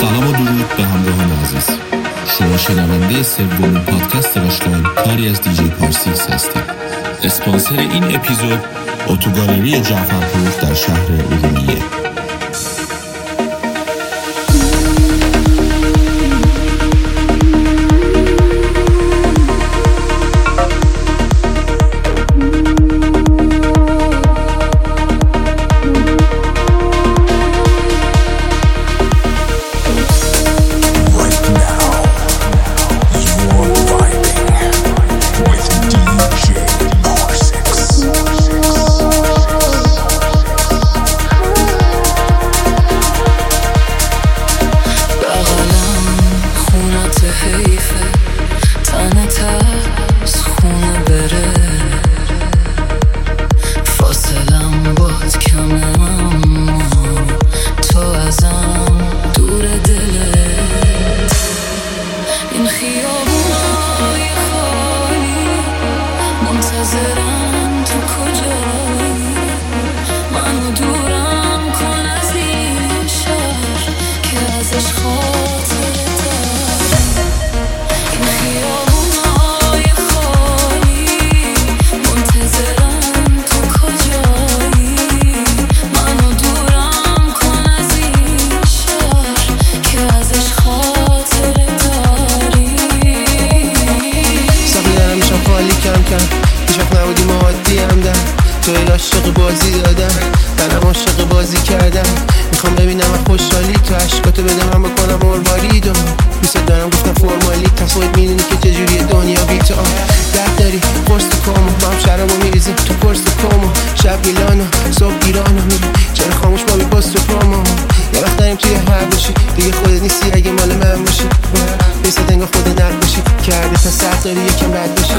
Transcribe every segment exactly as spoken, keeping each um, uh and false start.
سلام و درود به همراهان عزیز. شما شنونده سومین پادکست آشغال کاری از دیجی پارسیکس هستید. اسپانسر این اپیزود اتوگالری جعفرپور در شهر ارومیه. توی عاشق بازی دادم، منم عاشق بازی کردم. میخوام ببینم خوشحالی تو عشقاتو بدم من بکنم مروالیدو. دوست دارم گفتم فرمالی تا خود میدونی که چجوری دنیا بی تو. درد داری قرص کامو با هم شرابو میریزیم تو قرص کامو. شب میلانو صبح ایرانو میری چرا خاموش ما بی پاست و پامو. یه وقت داریم توی هر باشی دیگه خودت نیستی اگه مال من باشی. بیست انگاه خودت نرد باشی کرده تا سخت داری یکم بد باشی.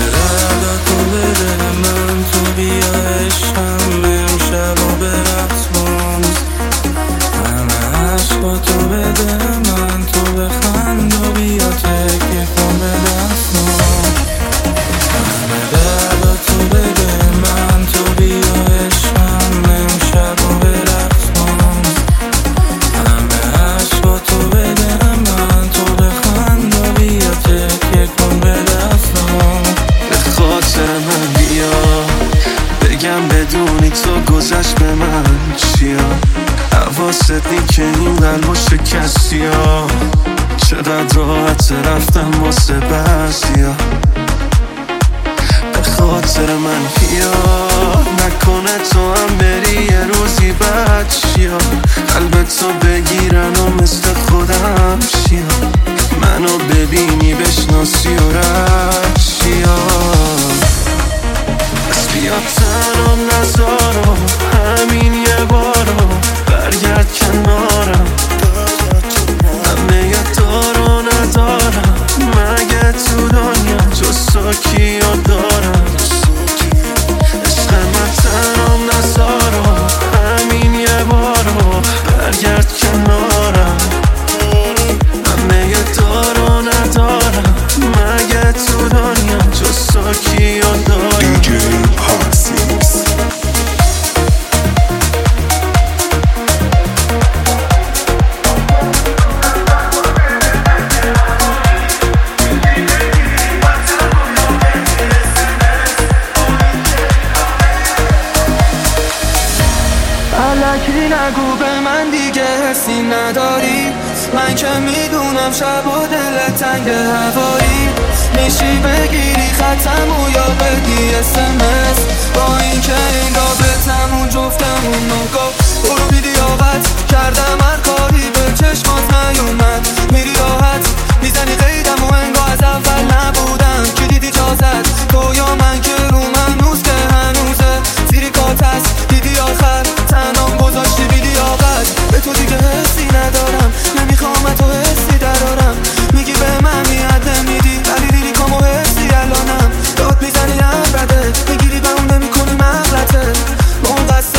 تو بده من تو بیا عشقم امشب و به رقص بامز. همه عشقا تو بده من تو بخند و بیا تکیه کن به دستم. همه دردا تو بده من تو بیا عشقم امشب و به رقص بامز. همه عشقا تو بده من تو بخند و بیا تکیه کن به دستم. به خاطر من بیا بگم بدونی تو گذشت به من چیا. حواست نی که این قلب و شکستی ها. چقدر راحت رفتم واسه بعضیا. به خاطر من بیا نکنه تو هم بری یه روزی بد چیا. قلبتو بگیرن و مثل خودم شیا. منو ببینی بشناسی و رد چیا. بس بیا تنم نذارم همین یه بارم. برگرد کنارم همه یه دارو ندارم. مگه تو دنیا جز تو کیا دارم. عشق من تنم نذارم همین یه بارم. برگرد کنارم همه یه دارو ندارم. مگه تو دنیا جز تو کیا دارم. دیجی پارسیکس. الکی نگو به من دیگه حسی نداری. من که میدونم شب و دل تنگ هوایی. میشی بگیری خطمو یا بدی اسمس. با این که این رابطمون جفتمون نگو. برو بی لیاقت کردم هر کاری به چشمات نیومد. میری راحت میزنی قیدم و انگاه از اول نبودم. کی دیدی جازت تو یا من که رو من نوز که هنوزه تیریکات هست. دیدی آخر تنام گذاشتی بی لیاقت. به تو دیگه حسی ندارم نمیخوام تو حسی درارم. میگی به من میاد نمیدی ولی دیدی کامو حسی الانم. داد میزنی هم بده میگیری به اون نمی کنی مغلطه. با اون قصد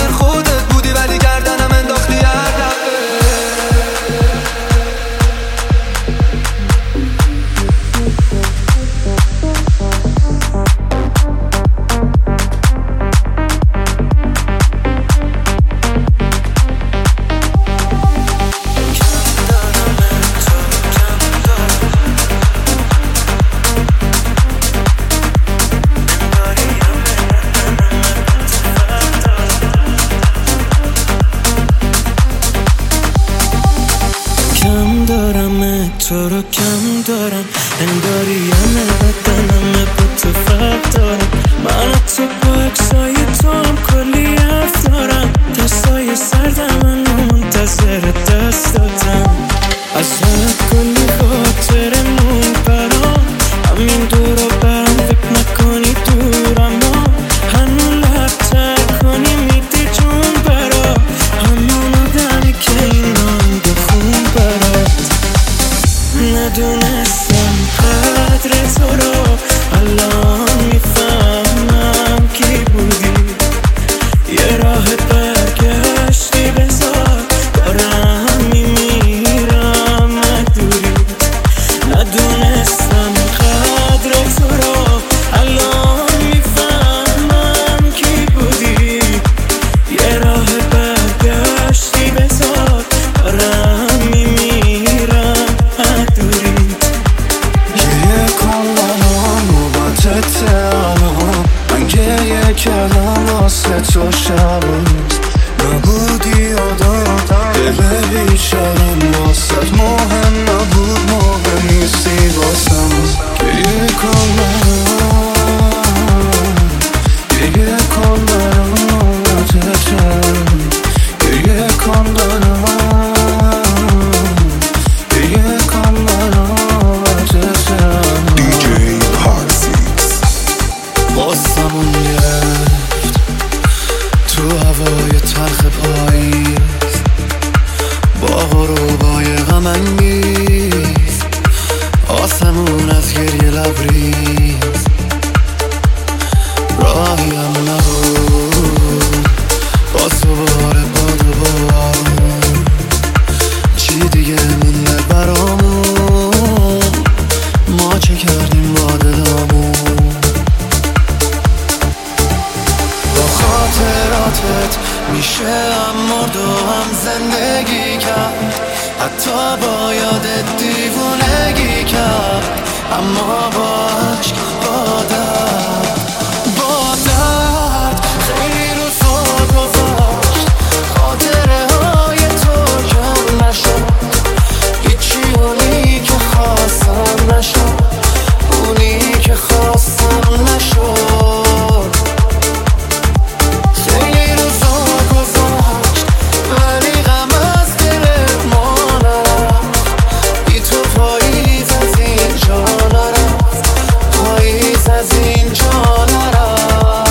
تو رو کم دارم، انگاری همه بدنم با تو فرق دارم. من تو با اکسای تو هم کلی حرف دارم، دستای سردم من منتظر دست دادم. ازت کلی خاطر مون برام، همین دور رو برام فکر نکنی دور، اما هنو لبتر کنی میدی جون برا همون آدمی که اینان بخون برات. ندونستم قدر تو رو، الان میفهمم کی بودی. یه راه برگشتی بذار، دارم میمیرم ندوری. ندونستم قدر تو رو، الان میفهمم کی بودی. یه راه برگشتی بذار، دارم میمیرم ندوری. گریه کن منو نوبتت الان، من گریه کردم واسه تو شباز. نبودی یادم دل بیچارم، واسه مهم نبود مهم نیستی واسم. گریه کن منو، گریه کن منو نوبتت، گریه کن منو، گریه کن منو نوبتت. دیجی پارسیکس باستمون گرفت تو هوای تلخ پاییز، با غروبای غم انگیز، آسمون از گریه لبریز. راهیم نبود با سوار باد و بارون، چی دیگه مونده برامون، ما چه کردیم با دلامون. با خاطراتت میشه هم مرد و هم زندگی کرد، حتی با یادت دیوونگی کرد، اما با عشق با درد، با درد خیلی رو سال گذاشت. خاطره های تو کم نشد، هیچی اونی که خواستم نشد، اونی که خواستم نشد. خیلی رو سال گذاشت ولی غم از دلت ما نرفت، بی تو پاییز از اینجا نرفت، پاییز از اینجا نرفت.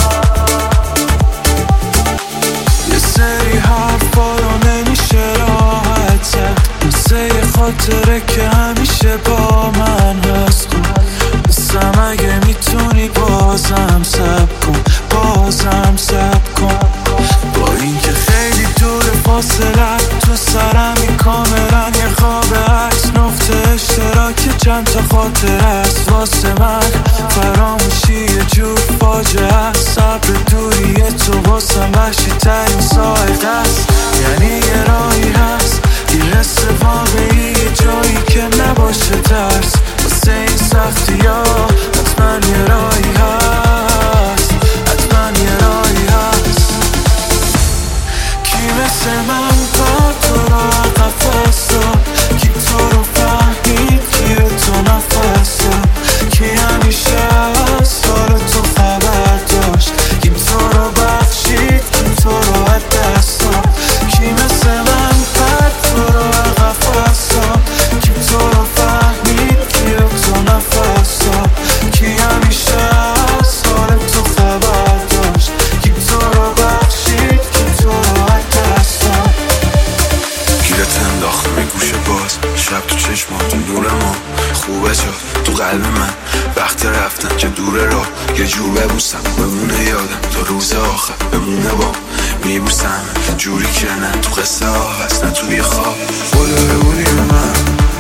یه سری حرفا رو نمیشه راحت زد، مثل یه خاطره که همیشه با من هست. بسم اگه میتونی بازم سب کن، بازم سب کن. با اینکه خیلی دور فاصلت تو سرمی، کاملا یه خواب عکس، نقطه اشتراک چند تا خاطره است واسه من. فراموشی یه جور فاجعه است، صبر دوری تو واسم وحشی ترین ساعت است. یعنی یه راهی هست، یه حس واقعی، یه جایی که نباشه ترس. واسه این سختی ها حتما یه راهی هست، حتما یه راهی هست. کی مثل من با تو رو عقب واسد، کی تو رو فهمید، کی به تو نفس داد، کی همیشه از حال تو خبر داشت، کی تو رو بخشید، کی تو رو از دست داد. کی مثل من با تو رو عقب واسد، کی تو رو فهمید، کی به تو نفس داد، کی همیشه از حال تو خبر داشت، کی تو رو بخشید، کی تو رو از دست داد. گیرت انداخت به گوش باز، شب تو چشمات نور ما خوبه جا تو قلب من. وقت رفتن که دوره راه، یه جور ببوسم بمونه یادم تا روز آخر بمونه با میبوسم، جوری که نه تو قصه ها هست نه توی خواب. خدای بودی به من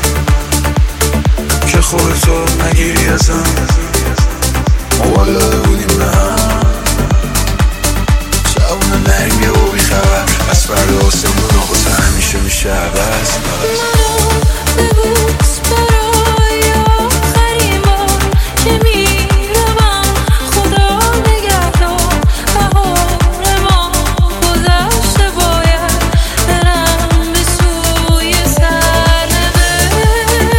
که خودتو نگیری ازم، ما والده بودیم به هم. شبونه نریم یه و بیخبر از فردا آسمون آخوزه همیشه میشه عوض. ببوس برای آخرین بار که میروم، خدا نگهدار. بهار ما گذشته، باید برم به سوی سرنوشت.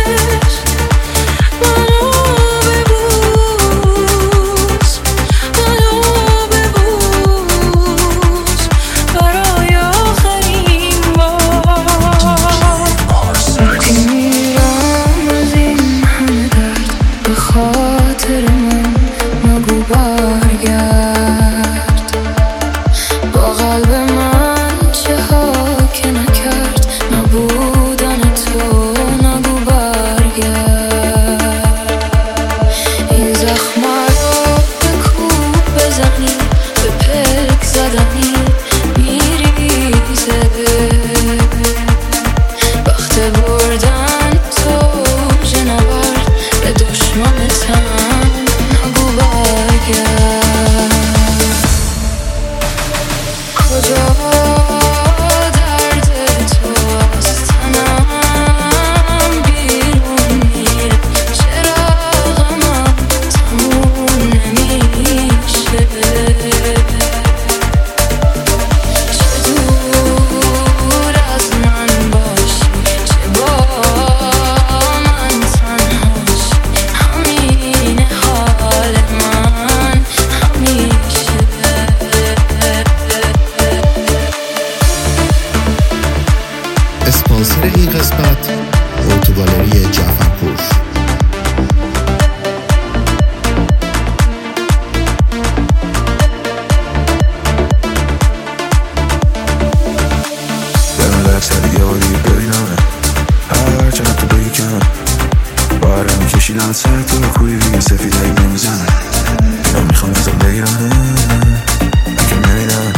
کشیدن سر تو کوی روی سفید هایی نمیزنه من میخوام ازم بگیرنه اگه نمیدن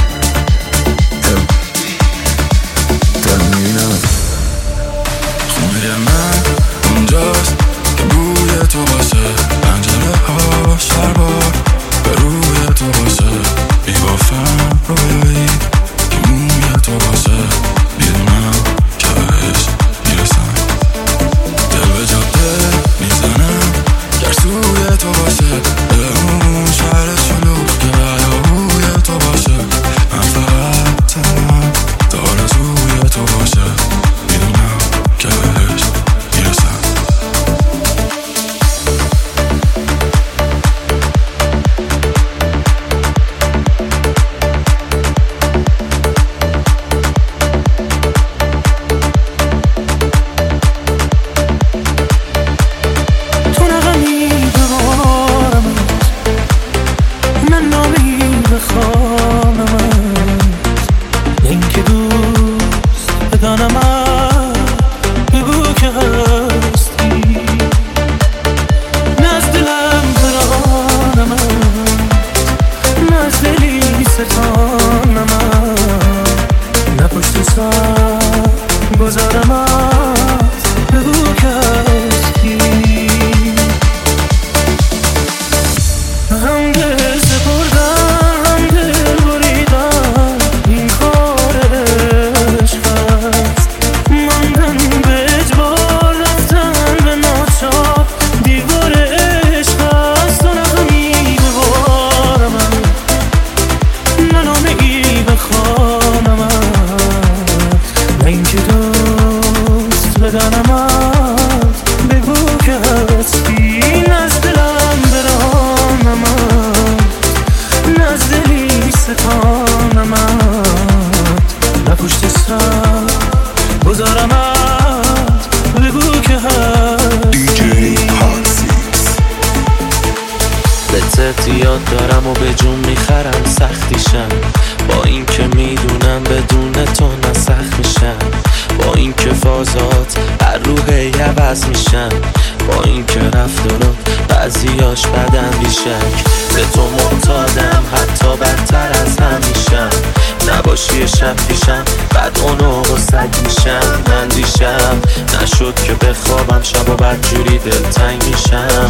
دل میبینم خونه من اونجاست که بوی تو باشه پنجره ها شربار به روی تو باشه بیبافم روی که موی تو باشه میدونم که بهش میرسم دل به جاده میزنم گرسوی تو باشه به اون شهر شلوغ که هیاهوی تو باشه من فقط تنم تا آرزوی تو باشه میدونم که بهش میرسم یاد دارم و به جون میخرم سختیشم با این که میدونم بدون تو نسخت میشم با این که فازات هر روحی عوض میشم با این که رفتارات بعضیاش بدن بیشک به تو معتادم حتی بدتر از هم میشم نباشی شب پیشم بعد اونو و سگ میشم من دیشم نشد که بخوابم شب و بدجوری دلتنگ میشم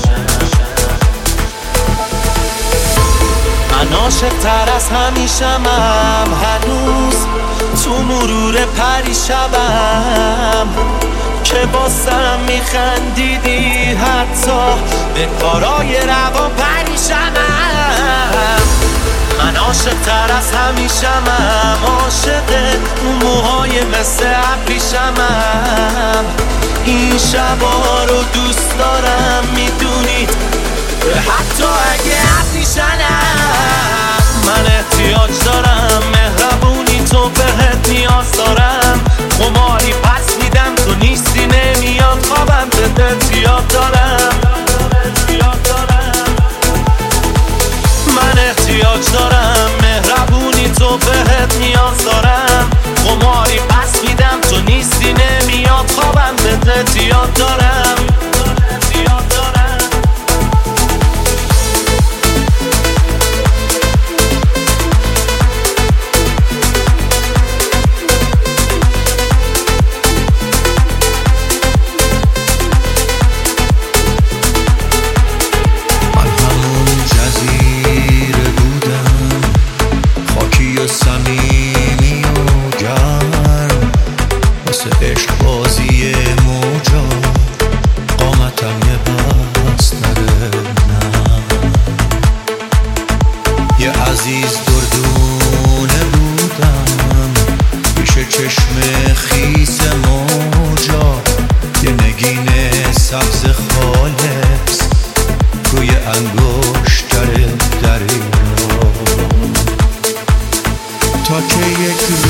من عاشق‌تر از همیشمم هنوز تو مرور پریشبم که باسم میخندیدی حتی به کارای روان پریشمم من عاشق‌تر از همیشمم عاشق اون موهای مثل ابریشمم این شبا رو دوست دارم میدونید حتی اگه ابریشمم من احتیاج دارم مهربونی تو بهت نیاز دارم خماری پس میدم تو نیستی نمیاد خوابم بهت یاد دارم من احتیاج دارم مهربونی تو بهت نیاز دارم خماری پس میدم تو نیستی نمیاد خوابم بهت یاد دارم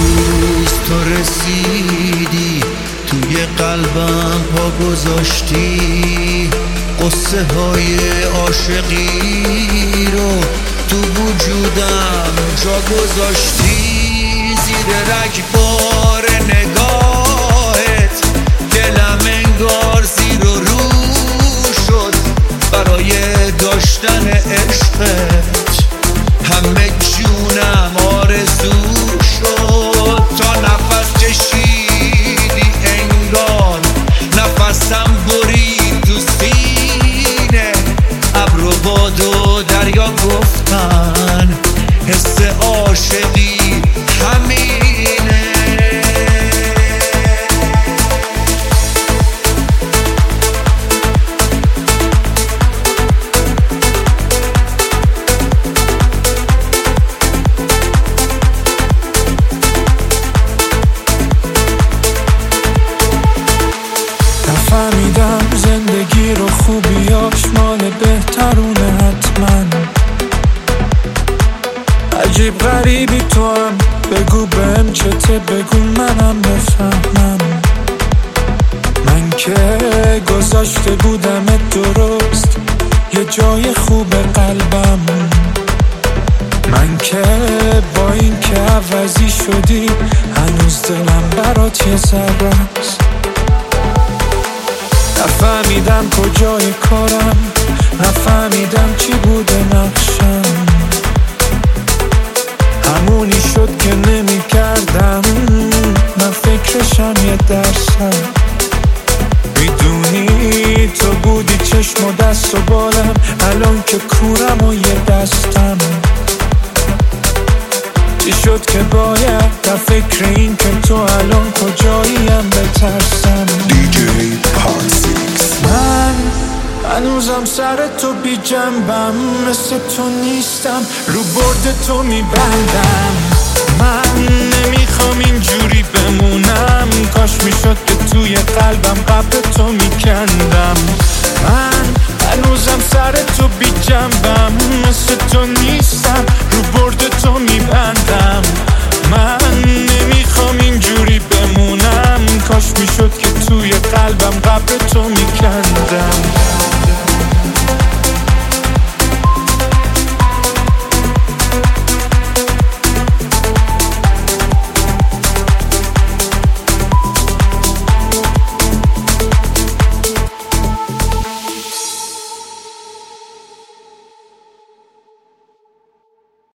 روز تو رسیدی توی قلبم پا گذاشتی، قصه های عاشقی رو تو وجودم جا گذاشتی. زیر رگبار نگاهت دلم انگار زیر و رو شد برای داشتن عشقت، همه جونم آرزو شد. تا نفس کشیدی انگار نفسم برید تو سینه، ابر و باد و دریا گفتن حس عاشقی همینه. نفهمیدم زندگی رو خوبیاش مال بهترونه حتما. عجیب غریبی تو هم، بگو بهم چته، بگو منم بفهمم. من که گذاشته بودم درست یه جای خوب قلبم، من که با این که عوضی شدی هنوز دلم برات یه ذره است. نفهمیدم کجای کارم، نفهمیدم چی بوده نقشم، همونی شد که نمی کردم من فکرشم یه درسم. میدونی تو بودی چشم و دست و بالم، الان که کورم و یه دستم. چی شد که باید در فکر این که تو الان کجاییم بترسم. دیجی پارسیکس. من هنوزم سر تو بی جنبم، مثل تو نیستم رو برد تو میبندم. من نمیخوام اینجوری بمونم، کاش میشد که توی قلبم قبل تو میکندم. من هنوزم سر تو بی جنبم، مثل تو نیستم رو برد تو میبندم. من نمیخوام اینجوری بمونم، کاش میشد که توی قلبم قبل تو میکندم.